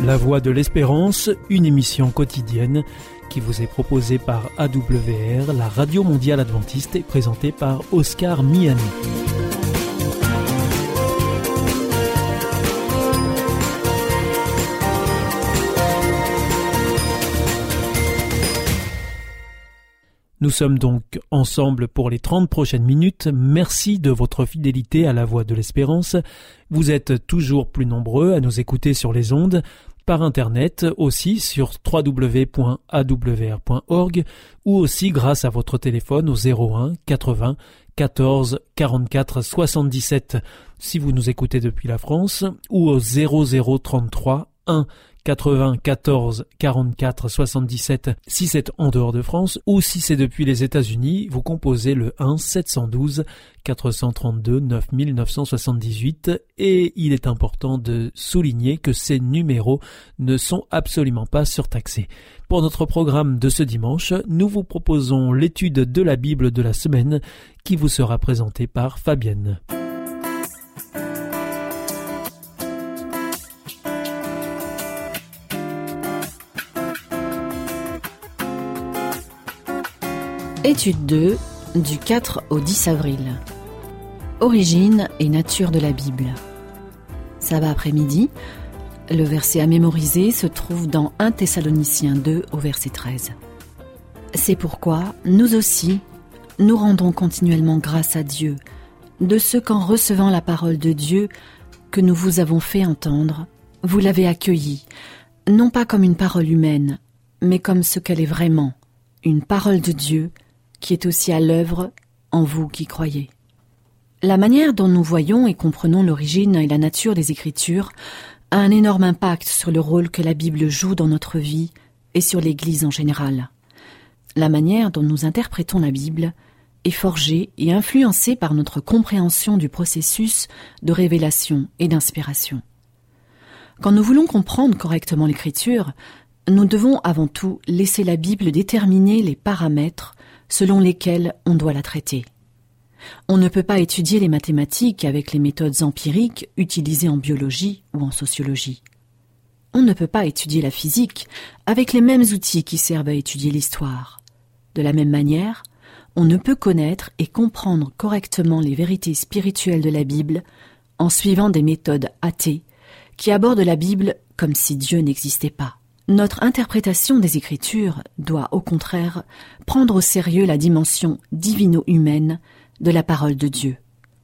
La Voix de l'Espérance, une émission quotidienne qui vous est proposée par AWR, la Radio Mondiale Adventiste, et présentée par Oscar Miani. Nous sommes donc ensemble pour les 30 prochaines minutes. Merci de votre fidélité à la Voix de l'Espérance. Vous êtes toujours plus nombreux à nous écouter sur les ondes, par Internet aussi sur www.awr.org ou aussi grâce à votre téléphone au 01 80 14 44 77 si vous nous écoutez depuis la France ou au 0033 1 94 44 77 si c'est en dehors de France, ou si c'est depuis les États-Unis, vous composez le 1 712 432 9978, et il est important de souligner que ces numéros ne sont absolument pas surtaxés. Pour notre programme de ce dimanche, nous vous proposons l'étude de la Bible de la semaine qui vous sera présentée par Fabienne. Étude 2, du 4 au 10 avril. Origine et nature de la Bible. Sabbat après-midi, le verset à mémoriser se trouve dans 1 Thessaloniciens 2 au verset 13. C'est pourquoi, nous aussi, nous rendons continuellement grâce à Dieu, de ce qu'en recevant la parole de Dieu que nous vous avons fait entendre, vous l'avez accueillie, non pas comme une parole humaine, mais comme ce qu'elle est vraiment, une parole de Dieu, qui est aussi à l'œuvre en vous qui croyez. La manière dont nous voyons et comprenons l'origine et la nature des Écritures a un énorme impact sur le rôle que la Bible joue dans notre vie et sur l'Église en général. La manière dont nous interprétons la Bible est forgée et influencée par notre compréhension du processus de révélation et d'inspiration. Quand nous voulons comprendre correctement l'Écriture, nous devons avant tout laisser la Bible déterminer les paramètres selon lesquels on doit la traiter. On ne peut pas étudier les mathématiques avec les méthodes empiriques utilisées en biologie ou en sociologie. On ne peut pas étudier la physique avec les mêmes outils qui servent à étudier l'histoire. De la même manière, on ne peut connaître et comprendre correctement les vérités spirituelles de la Bible en suivant des méthodes athées qui abordent la Bible comme si Dieu n'existait pas. Notre interprétation des Écritures doit, au contraire, prendre au sérieux la dimension divino-humaine de la parole de Dieu.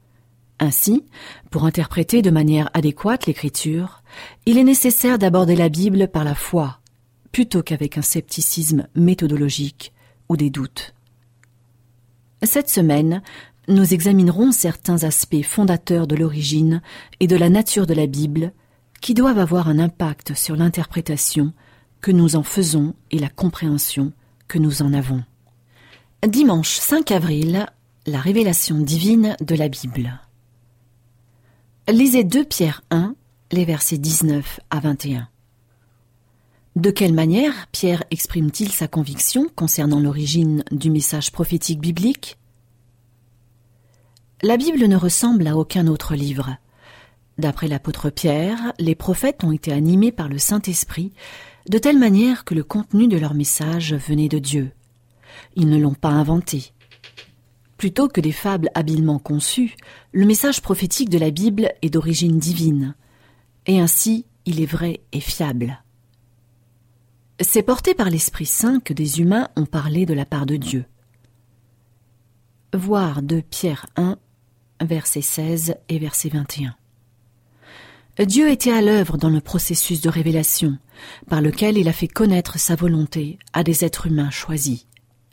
Ainsi, pour interpréter de manière adéquate l'Écriture, il est nécessaire d'aborder la Bible par la foi, plutôt qu'avec un scepticisme méthodologique ou des doutes. Cette semaine, nous examinerons certains aspects fondateurs de l'origine et de la nature de la Bible qui doivent avoir un impact sur l'interprétation que nous en faisons et la compréhension que nous en avons. Dimanche 5 avril, la révélation divine de la Bible. Lisez 2 Pierre 1, les versets 19 à 21. De quelle manière Pierre exprime-t-il sa conviction concernant l'origine du message prophétique biblique ? La Bible ne ressemble à aucun autre livre. D'après l'apôtre Pierre, les prophètes ont été animés par le Saint-Esprit de telle manière que le contenu de leur message venait de Dieu. Ils ne l'ont pas inventé. Plutôt que des fables habilement conçues, le message prophétique de la Bible est d'origine divine, et ainsi il est vrai et fiable. C'est porté par l'Esprit Saint que des humains ont parlé de la part de Dieu. Voir 2 Pierre 1, versets 16 et verset 21. Dieu était à l'œuvre dans le processus de révélation, par lequel il a fait connaître sa volonté à des êtres humains choisis.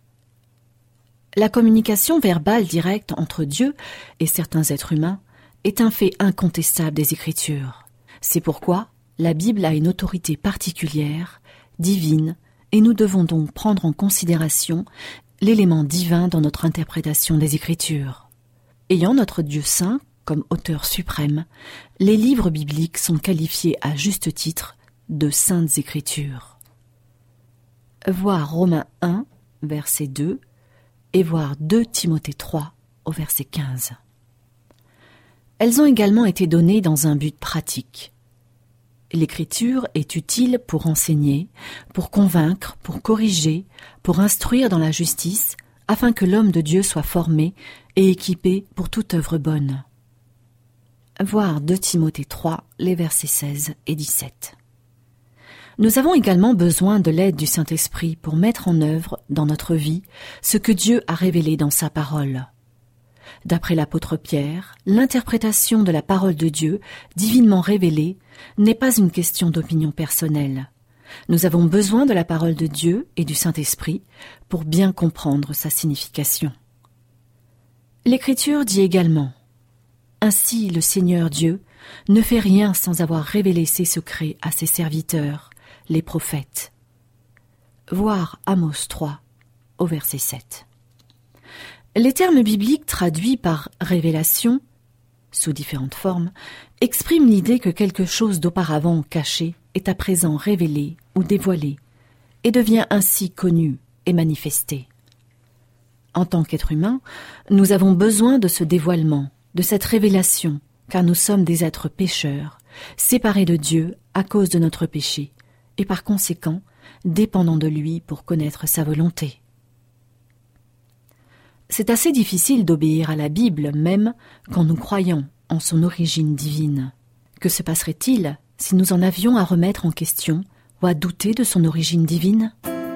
La communication verbale directe entre Dieu et certains êtres humains est un fait incontestable des Écritures. C'est pourquoi la Bible a une autorité particulière, divine, et nous devons donc prendre en considération l'élément divin dans notre interprétation des Écritures. Ayant notre Dieu saint comme auteur suprême, les livres bibliques sont qualifiés à juste titre de saintes Écritures. Voir Romains 1, verset 2, et voir 2 Timothée 3, au verset 15. Elles ont également été données dans un but pratique. L'Écriture est utile pour enseigner, pour convaincre, pour corriger, pour instruire dans la justice, afin que l'homme de Dieu soit formé et équipé pour toute œuvre bonne. Voir 2 Timothée 3, les versets 16 et 17. Nous avons également besoin de l'aide du Saint-Esprit pour mettre en œuvre dans notre vie ce que Dieu a révélé dans sa parole. D'après l'apôtre Pierre, l'interprétation de la parole de Dieu, divinement révélée, n'est pas une question d'opinion personnelle. Nous avons besoin de la parole de Dieu et du Saint-Esprit pour bien comprendre sa signification. L'Écriture dit également « Ainsi le Seigneur Dieu ne fait rien sans avoir révélé ses secrets à ses serviteurs, les prophètes. » Voir Amos 3, au verset 7. Les termes bibliques traduits par « révélation » sous différentes formes, expriment l'idée que quelque chose d'auparavant caché est à présent révélé ou dévoilé et devient ainsi connu et manifesté. En tant qu'être humain, nous avons besoin de ce dévoilement, de cette révélation, car nous sommes des êtres pécheurs, séparés de Dieu à cause de notre péché, et par conséquent, dépendants de lui pour connaître sa volonté. C'est assez difficile d'obéir à la Bible, même quand nous croyons en son origine divine. Que se passerait-il si nous en avions à remettre en question ou à douter de son origine divine ?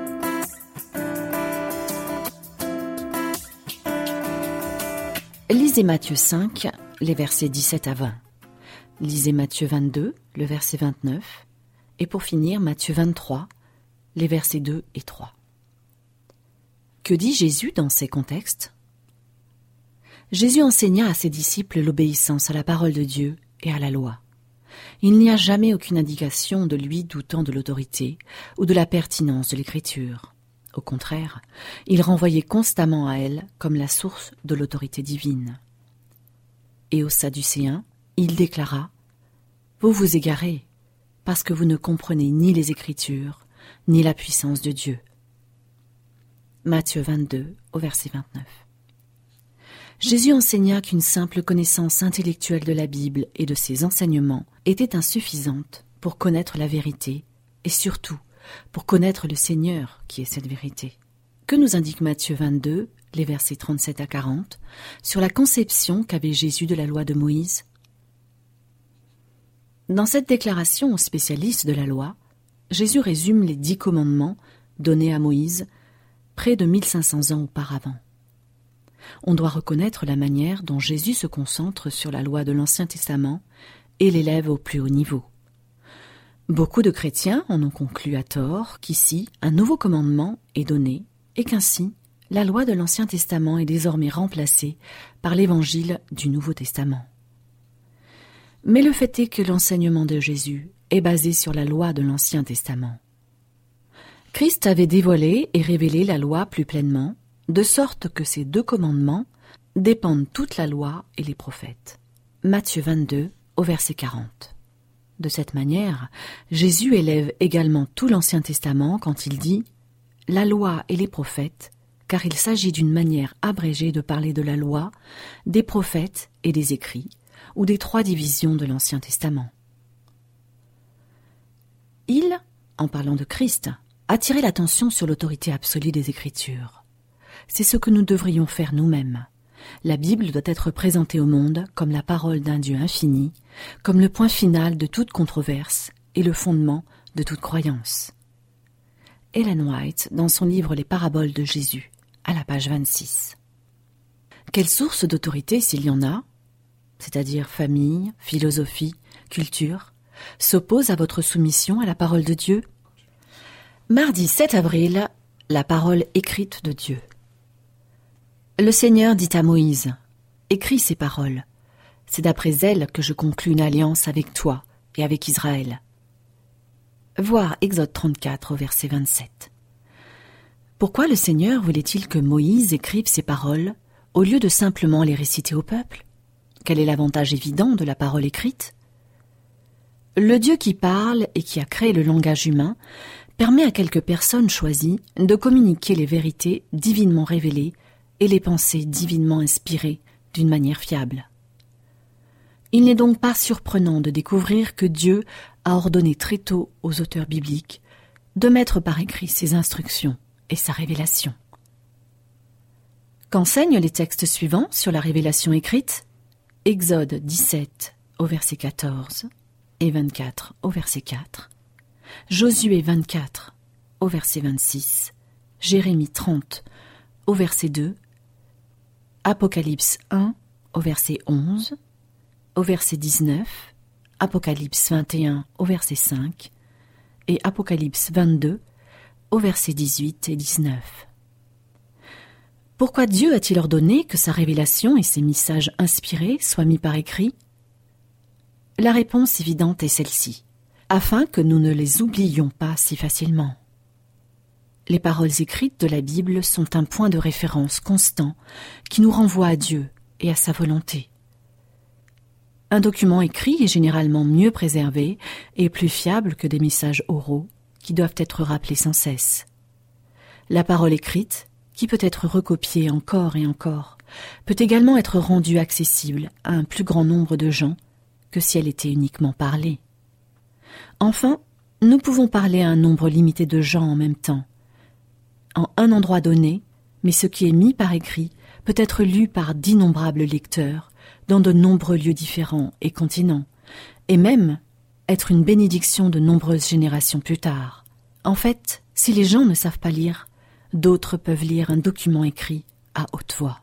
Lisez Matthieu 5, les versets 17 à 20. Lisez Matthieu 22, le verset 29. Et pour finir, Matthieu 23, les versets 2 et 3. Que dit Jésus dans ces contextes ? Jésus enseigna à ses disciples l'obéissance à la parole de Dieu et à la loi. Il n'y a jamais aucune indication de lui doutant de l'autorité ou de la pertinence de l'Écriture. Au contraire, il renvoyait constamment à elle comme la source de l'autorité divine. Et aux Sadducéens, il déclara « Vous vous égarez, parce que vous ne comprenez ni les Écritures, ni la puissance de Dieu. » Matthieu 22, au verset 29. Jésus enseigna qu'une simple connaissance intellectuelle de la Bible et de ses enseignements était insuffisante pour connaître la vérité et surtout pour connaître le Seigneur qui est cette vérité. Que nous indique Matthieu 22, les versets 37 à 40, sur la conception qu'avait Jésus de la loi de Moïse? Dans cette déclaration aux spécialistes de la loi, Jésus résume les 10 commandements donnés à Moïse près de 1500 ans auparavant. On doit reconnaître la manière dont Jésus se concentre sur la loi de l'Ancien Testament et l'élève au plus haut niveau. Beaucoup de chrétiens en ont conclu à tort qu'ici, un nouveau commandement est donné et qu'ainsi, la loi de l'Ancien Testament est désormais remplacée par l'Évangile du Nouveau Testament. Mais le fait est que l'enseignement de Jésus est basé sur la loi de l'Ancien Testament. Christ avait dévoilé et révélé la loi plus pleinement, de sorte que ces 2 commandements dépendent toute la loi et les prophètes. Matthieu 22, au verset 40. De cette manière, Jésus élève également tout l'Ancien Testament quand il dit « la loi et les prophètes », car il s'agit d'une manière abrégée de parler de la loi, des prophètes et des écrits, ou des 3 divisions de l'Ancien Testament. Il, en parlant de Christ, attirait l'attention sur l'autorité absolue des Écritures. C'est ce que nous devrions faire nous-mêmes. La Bible doit être présentée au monde comme la parole d'un Dieu infini, comme le point final de toute controverse et le fondement de toute croyance. Ellen White, dans son livre Les paraboles de Jésus, à la page 26. Quelle source d'autorité, s'il y en a, c'est-à-dire famille, philosophie, culture, s'oppose à votre soumission à la parole de Dieu? Mardi 7 avril, la parole écrite de Dieu. Le Seigneur dit à Moïse, « Écris ces paroles. C'est d'après elles que je conclus une alliance avec toi et avec Israël. » Voir Exode 34 au verset 27. Pourquoi le Seigneur voulait-il que Moïse écrive ces paroles au lieu de simplement les réciter au peuple? Quel est l'avantage évident de la parole écrite? Le Dieu qui parle et qui a créé le langage humain permet à quelques personnes choisies de communiquer les vérités divinement révélées et les pensées divinement inspirées d'une manière fiable. Il n'est donc pas surprenant de découvrir que Dieu a ordonné très tôt aux auteurs bibliques de mettre par écrit ses instructions et sa révélation. Qu'enseignent les textes suivants sur la révélation écrite ? Exode 17 au verset 14 et 24 au verset 4, Josué 24 au verset 26, Jérémie 30 au verset 2, Apocalypse 1 au verset 11, au verset 19, Apocalypse 21 au verset 5 et Apocalypse 22 au verset 18 et 19. Pourquoi Dieu a-t-il ordonné que sa révélation et ses messages inspirés soient mis par écrit ? La réponse évidente est celle-ci, afin que nous ne les oublions pas si facilement. Les paroles écrites de la Bible sont un point de référence constant qui nous renvoie à Dieu et à sa volonté. Un document écrit est généralement mieux préservé et plus fiable que des messages oraux qui doivent être rappelés sans cesse. La parole écrite, qui peut être recopiée encore et encore, peut également être rendue accessible à un plus grand nombre de gens que si elle était uniquement parlée. Enfin, nous pouvons parler à un nombre limité de gens en même temps, en un endroit donné, mais ce qui est mis par écrit peut être lu par d'innombrables lecteurs dans de nombreux lieux différents et continents, et même être une bénédiction de nombreuses générations plus tard. En fait, si les gens ne savent pas lire, d'autres peuvent lire un document écrit à haute voix.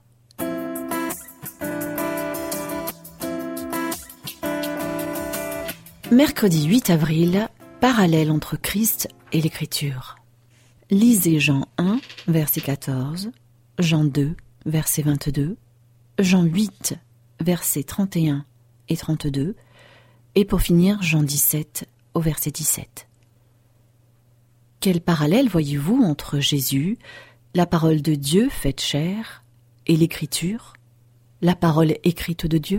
Mercredi 8 avril, parallèle entre Christ et l'Écriture. Lisez Jean 1, verset 14, Jean 2, verset 22, Jean 8, versets 31 et 32, et pour finir Jean 17 au verset 17. Quel parallèle voyez-vous entre Jésus, la parole de Dieu faite chair, et l'Écriture, la parole écrite de Dieu ?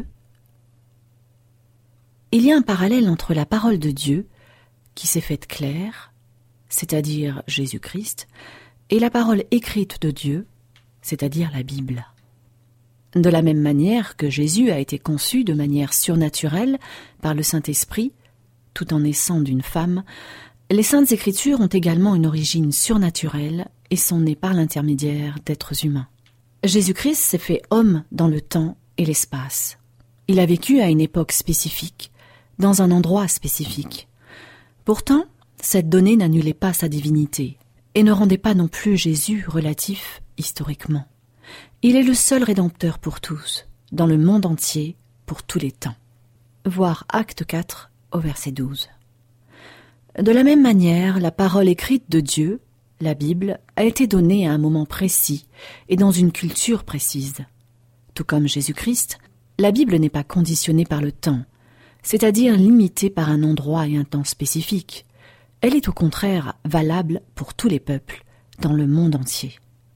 Il y a un parallèle entre la parole de Dieu, qui s'est faite claire, c'est-à-dire Jésus-Christ, et la parole écrite de Dieu, c'est-à-dire la Bible. De la même manière que Jésus a été conçu de manière surnaturelle par le Saint-Esprit, tout en naissant d'une femme, les Saintes Écritures ont également une origine surnaturelle et sont nées par l'intermédiaire d'êtres humains. Jésus-Christ s'est fait homme dans le temps et l'espace. Il a vécu à une époque spécifique, dans un endroit spécifique. Pourtant, cette donnée n'annulait pas sa divinité et ne rendait pas non plus Jésus relatif historiquement. Il est le seul Rédempteur pour tous, dans le monde entier, pour tous les temps. Voir Acte 4 au verset 12. De la même manière, la parole écrite de Dieu, la Bible, a été donnée à un moment précis et dans une culture précise. Tout comme Jésus-Christ, la Bible n'est pas conditionnée par le temps, c'est-à-dire limitée par un endroit et un temps spécifique. Elle est au contraire valable pour tous les peuples, dans le monde entier.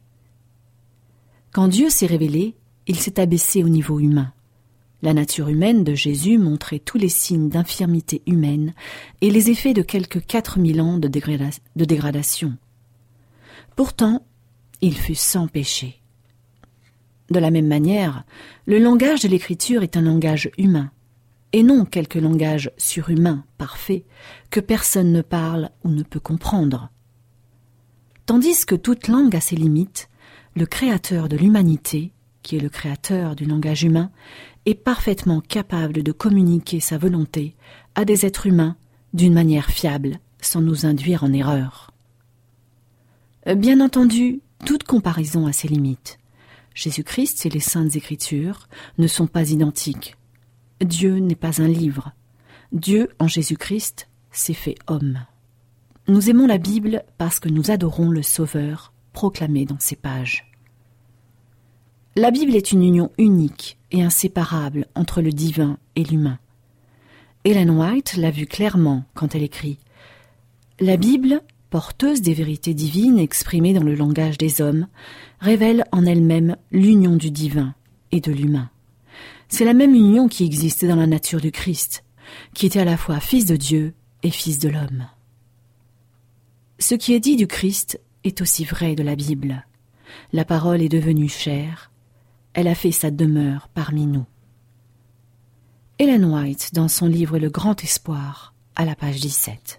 Quand Dieu s'est révélé, il s'est abaissé au niveau humain. La nature humaine de Jésus montrait tous les signes d'infirmité humaine et les effets de quelques 4000 ans de dégradation. Pourtant, il fut sans péché. De la même manière, le langage de l'Écriture est un langage humain, et non quelque langage surhumain, parfait, que personne ne parle ou ne peut comprendre. Tandis que toute langue a ses limites, le Créateur de l'humanité, qui est le créateur du langage humain, est parfaitement capable de communiquer sa volonté à des êtres humains d'une manière fiable, sans nous induire en erreur. Bien entendu, toute comparaison a ses limites. Jésus-Christ et les Saintes Écritures ne sont pas identiques. Dieu n'est pas un livre. Dieu, en Jésus-Christ, s'est fait homme. Nous aimons la Bible parce que nous adorons le Sauveur proclamé dans ces pages. La Bible est une union unique et inséparable entre le divin et l'humain. Ellen White l'a vu clairement quand elle écrit « La Bible, porteuse des vérités divines exprimées dans le langage des hommes, révèle en elle-même l'union du divin et de l'humain. C'est la même union qui existait dans la nature du Christ, qui était à la fois fils de Dieu et fils de l'homme. Ce qui est dit du Christ est aussi vrai de la Bible. La parole est devenue chair, elle a fait sa demeure parmi nous. Ellen White, dans son livre Le Grand Espoir, à la page 17.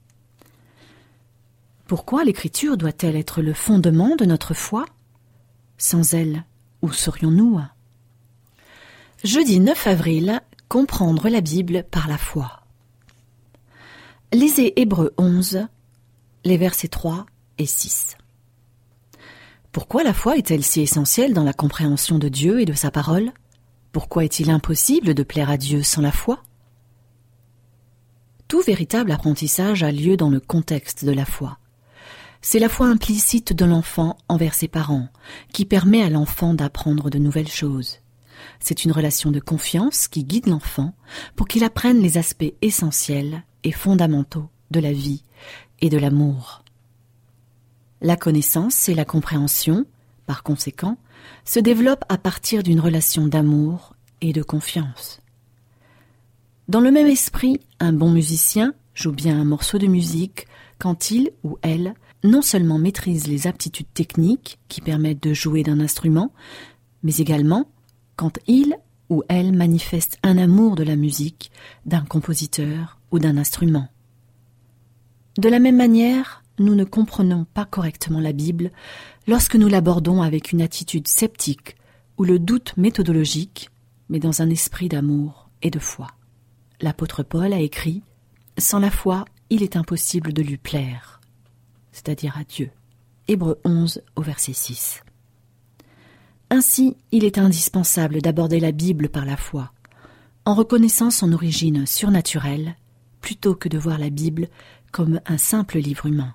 Pourquoi l'écriture doit-elle être le fondement de notre foi ? Sans elle, où serions-nous ? Jeudi 9 avril, comprendre la Bible par la foi. Lisez Hébreux 11, les versets 3 et 6. Pourquoi la foi est-elle si essentielle dans la compréhension de Dieu et de sa parole ? Pourquoi est-il impossible de plaire à Dieu sans la foi ? Tout véritable apprentissage a lieu dans le contexte de la foi. C'est la foi implicite de l'enfant envers ses parents, qui permet à l'enfant d'apprendre de nouvelles choses. C'est une relation de confiance qui guide l'enfant pour qu'il apprenne les aspects essentiels et fondamentaux de la vie et de l'amour. La connaissance et la compréhension, par conséquent, se développent à partir d'une relation d'amour et de confiance. Dans le même esprit, un bon musicien joue bien un morceau de musique quand il ou elle non seulement maîtrise les aptitudes techniques qui permettent de jouer d'un instrument, mais également quand il ou elle manifeste un amour de la musique, d'un compositeur ou d'un instrument. De la même manière, nous ne comprenons pas correctement la Bible lorsque nous l'abordons avec une attitude sceptique ou le doute méthodologique, mais dans un esprit d'amour et de foi. L'apôtre Paul a écrit « Sans la foi, il est impossible de lui plaire », c'est-à-dire à Dieu. Hébreux 11 au verset 6. Ainsi, il est indispensable d'aborder la Bible par la foi, en reconnaissant son origine surnaturelle, plutôt que de voir la Bible comme un simple livre humain.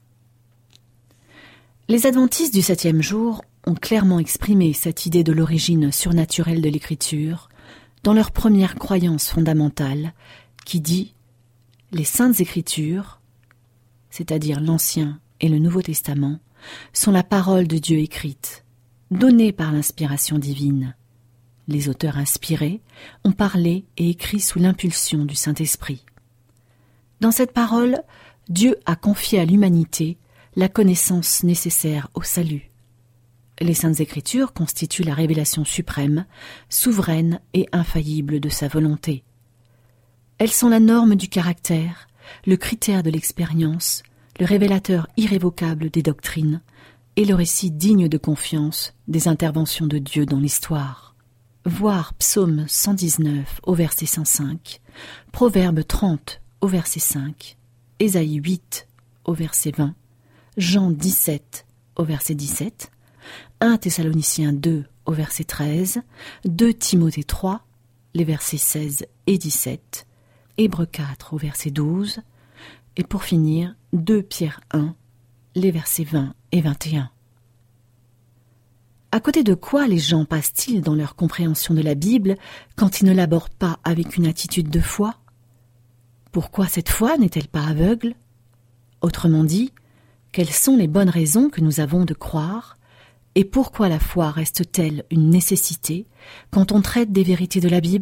Les adventistes du 7e jour ont clairement exprimé cette idée de l'origine surnaturelle de l'Écriture dans leur première croyance fondamentale qui dit « Les Saintes Écritures, c'est-à-dire l'Ancien et le Nouveau Testament, sont la parole de Dieu écrite, donnée par l'inspiration divine. Les auteurs inspirés ont parlé et écrit sous l'impulsion du Saint-Esprit. Dans cette parole, Dieu a confié à l'humanité la connaissance nécessaire au salut. Les Saintes Écritures constituent la révélation suprême, souveraine et infaillible de sa volonté. Elles sont la norme du caractère, le critère de l'expérience, le révélateur irrévocable des doctrines et le récit digne de confiance des interventions de Dieu dans l'histoire. Voir Psaume 119 au verset 105, Proverbe 30 au verset 5, Ésaïe 8 au verset 20, Jean 17 au verset 17, 1 Thessaloniciens 2 au verset 13, 2 Timothée 3, les versets 16 et 17, Hébreux 4 au verset 12, et pour finir, 2 Pierre 1, les versets 20 et 21. À côté de quoi les gens passent-ils dans leur compréhension de la Bible quand ils ne l'abordent pas avec une attitude de foi ? Pourquoi cette foi n'est-elle pas aveugle ? Autrement dit, quelles sont les bonnes raisons que nous avons de croire et pourquoi la foi reste-t-elle une nécessité quand on traite des vérités de la Bible ?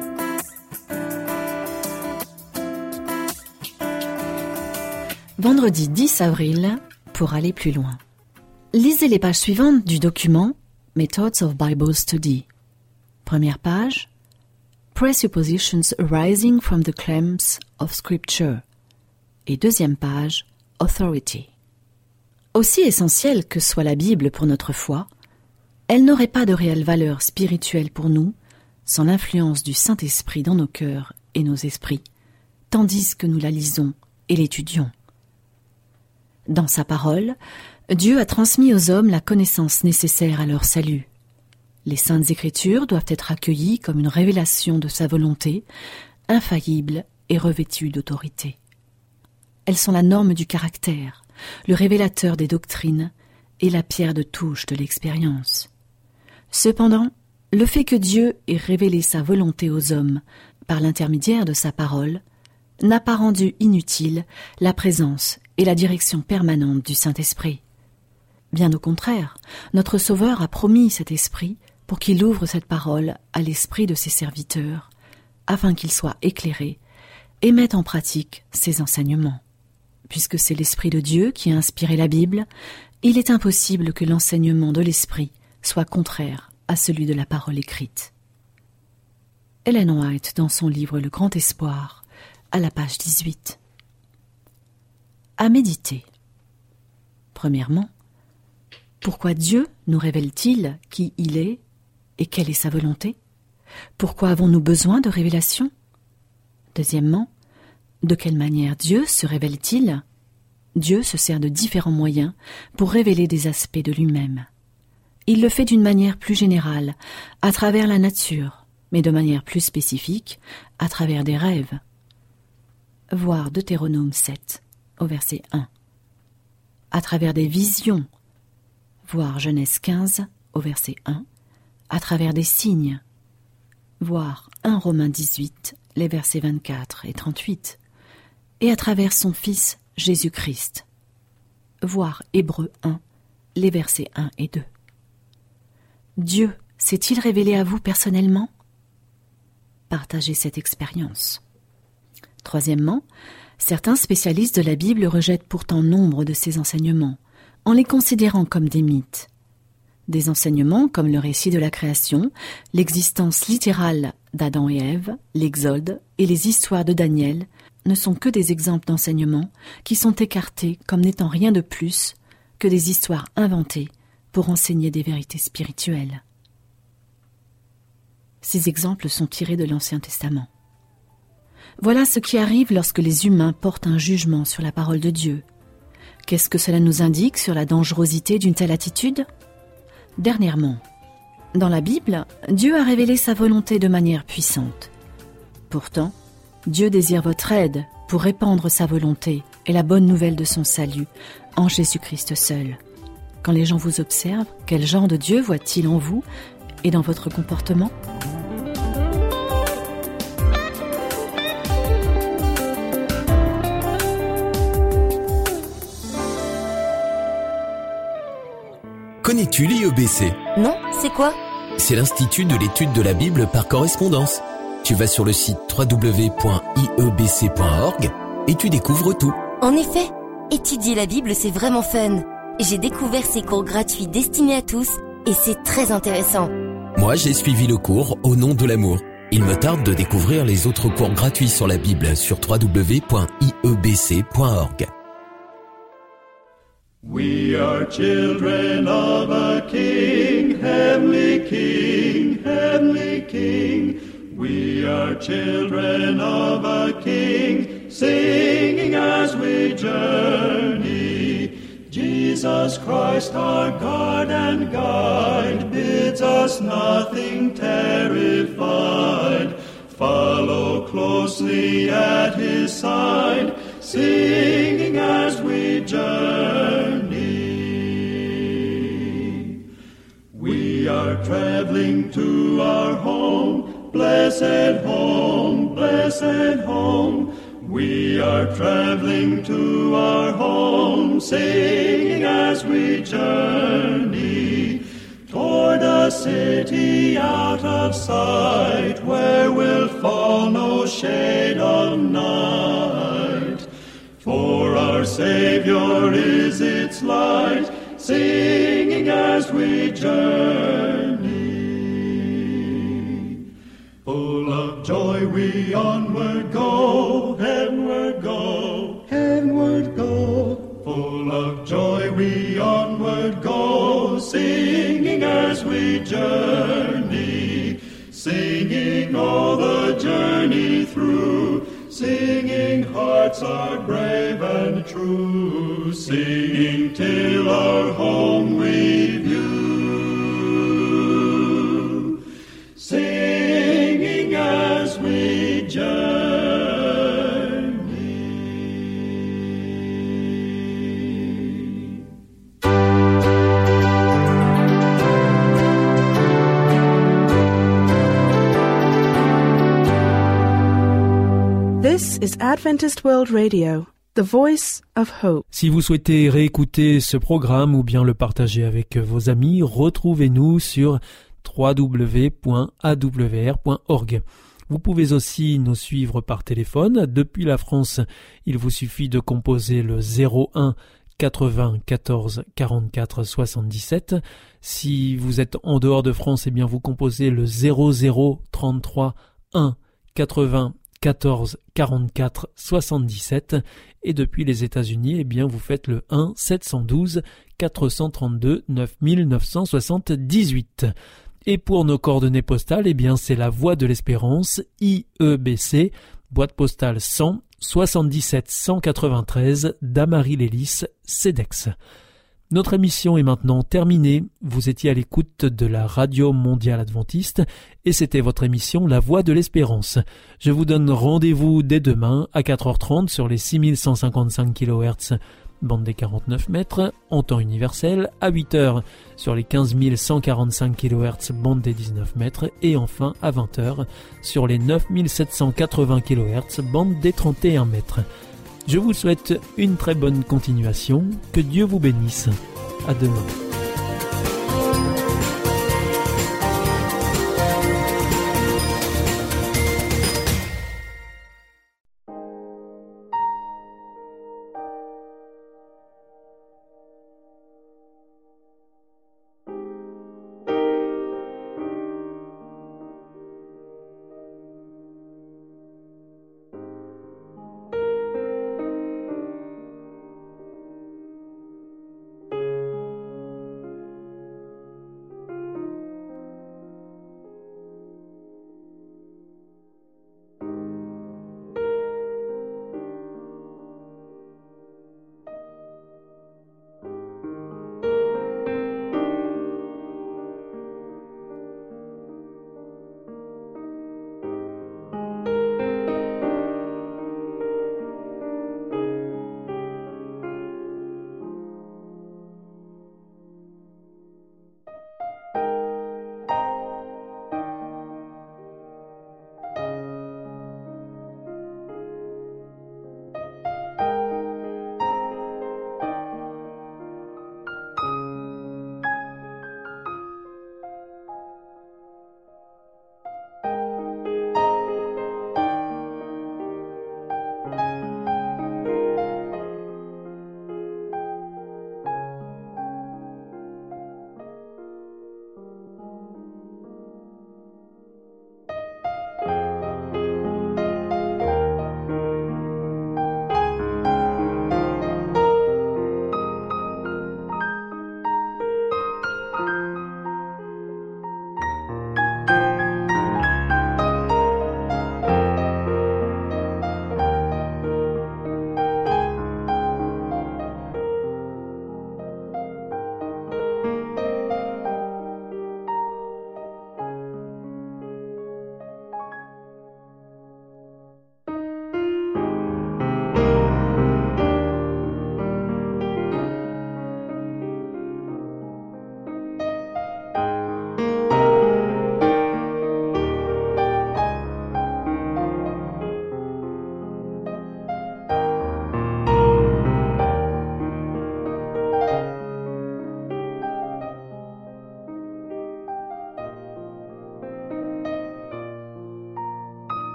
Vendredi 10 avril, pour aller plus loin. Lisez les pages suivantes du document Methods of Bible Study. Première page, Presuppositions arising from the claims of Scripture. Et deuxième page, Authority. Aussi essentielle que soit la Bible pour notre foi, elle n'aurait pas de réelle valeur spirituelle pour nous sans l'influence du Saint-Esprit dans nos cœurs et nos esprits, tandis que nous la lisons et l'étudions. Dans sa parole, Dieu a transmis aux hommes la connaissance nécessaire à leur salut. Les Saintes Écritures doivent être accueillies comme une révélation de sa volonté, infaillible et revêtue d'autorité. Elles sont la norme du caractère, le révélateur des doctrines et la pierre de touche de l'expérience. Cependant, le fait que Dieu ait révélé sa volonté aux hommes par l'intermédiaire de sa parole n'a pas rendu inutile la présence et la direction permanente du Saint-Esprit. Bien au contraire, notre Sauveur a promis cet Esprit pour qu'il ouvre cette parole à l'esprit de ses serviteurs, afin qu'ils soient éclairés et mettent en pratique ses enseignements. Puisque c'est l'Esprit de Dieu qui a inspiré la Bible, il est impossible que l'enseignement de l'Esprit soit contraire à celui de la parole écrite. Ellen White, dans son livre Le Grand Espoir, à la page 18. À méditer. Premièrement, pourquoi Dieu nous révèle-t-il qui il est et quelle est sa volonté? Pourquoi avons-nous besoin de révélation? Deuxièmement, de quelle manière Dieu se révèle-t-il? Dieu se sert de différents moyens pour révéler des aspects de lui-même. Il le fait d'une manière plus générale, à travers la nature, mais de manière plus spécifique, à travers des rêves. Voir Deutéronome 7, au verset 1. À travers des visions, voir Genèse 15, au verset 1, à travers des signes, voir 1 Romains 18, les versets 24 et 38, et à travers son Fils Jésus-Christ, voir Hébreux 1, les versets 1 et 2. Dieu s'est-il révélé à vous personnellement? Partagez cette expérience. Troisièmement, certains spécialistes de la Bible rejettent pourtant nombre de ces enseignements, en les considérant comme des mythes. Des enseignements comme le récit de la création, l'existence littérale d'Adam et Ève, l'Exode et les histoires de Daniel ne sont que des exemples d'enseignements qui sont écartés comme n'étant rien de plus que des histoires inventées pour enseigner des vérités spirituelles. Ces exemples sont tirés de l'Ancien Testament. Voilà ce qui arrive lorsque les humains portent un jugement sur la parole de Dieu. Qu'est-ce que cela nous indique sur la dangerosité d'une telle attitude? Dernièrement, dans la Bible, Dieu a révélé sa volonté de manière puissante. Pourtant, Dieu désire votre aide pour répandre sa volonté et la bonne nouvelle de son salut en Jésus-Christ seul. Quand les gens vous observent, quel genre de Dieu voient-ils en vous et dans votre comportement? Connais-tu l'IEBC? Non, c'est quoi? C'est l'Institut de l'étude de la Bible par correspondance. Tu vas sur le site www.iebc.org et tu découvres tout. En effet, étudier la Bible, c'est vraiment fun. J'ai découvert ces cours gratuits destinés à tous et c'est très intéressant. Moi, j'ai suivi le cours Au nom de l'amour. Il me tarde de découvrir les autres cours gratuits sur la Bible sur www.iebc.org. We are children of a King, heavenly King, heavenly King. We are children of a King, singing as we journey. Jesus Christ, our God and guide, bids us nothing terrified. Follow closely at his side, singing as we journey. We are traveling to our home, blessed home, blessed home. We are traveling to our home, singing as we journey. Toward a city out of sight, where will fall no shade of night. For our Savior is its light, singing as we journey. Full of joy we onward go, heavenward go, heavenward go. Full of joy we onward go, singing as we journey. Singing all the journey through, singing hearts are brave and true. Singing till our home we view. Singing as we journey. This is Adventist World Radio, the voice of hope. Si vous souhaitez réécouter ce programme ou bien le partager avec vos amis, retrouvez-nous sur www.awr.org. Vous pouvez aussi nous suivre par téléphone. Depuis la France, il vous suffit de composer le 01 80 14 44 77. Si vous êtes en dehors de France, eh bien vous composez le 00 33 1 80 14 44 77 et depuis les États-Unis, eh bien vous faites le 1 712 432 9978. Et pour nos coordonnées postales, eh bien c'est la Voie de l'Espérance, IEBC, boîte postale 100 77 193 d'Amarie-Lélis, CEDEX. Notre émission est maintenant terminée. Vous étiez à l'écoute de la Radio Mondiale Adventiste et c'était votre émission La Voix de l'Espérance. Je vous donne rendez-vous dès demain à 4h30 sur les 6155 kHz, bande des 49 mètres, en temps universel, à 8h sur les 15145 kHz, bande des 19 mètres et enfin à 20h sur les 9780 kHz, bande des 31 mètres. Je vous souhaite une très bonne continuation. Que Dieu vous bénisse. À demain.